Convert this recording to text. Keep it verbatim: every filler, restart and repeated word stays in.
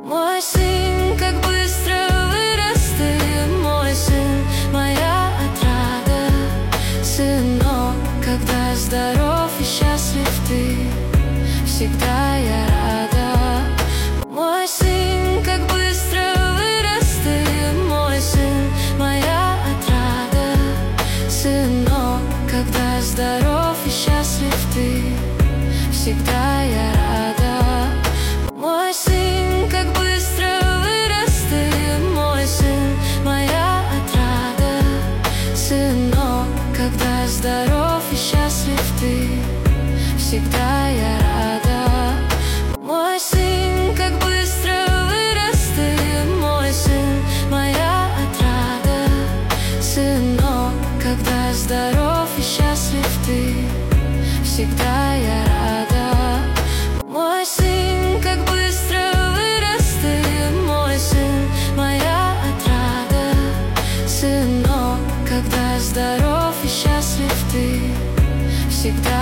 Мой сын, как быстро вырос ты, мой сын, моя отрада. Сынок, когда здоров и счастлив ты, всегда я рада. Мой сын, как быстро вырос ты, мой сын, моя отрада. Сынок, когда здоров и счастлив ты, всегда я рада. Мой сын, как быстро вырос ты, мой сын, моя отрада. Сынок, когда здоров и счастлив ты, всегда я рада. Мой сын, как быстро вырос ты, мой сын, моя отрада. Сынок, когда здоров и счастлив ты, всегда я рада. Мой сын, как быстро вырос ты, мой сын, моя отрада. Сынок, когда здоров и счастлив ты, всегда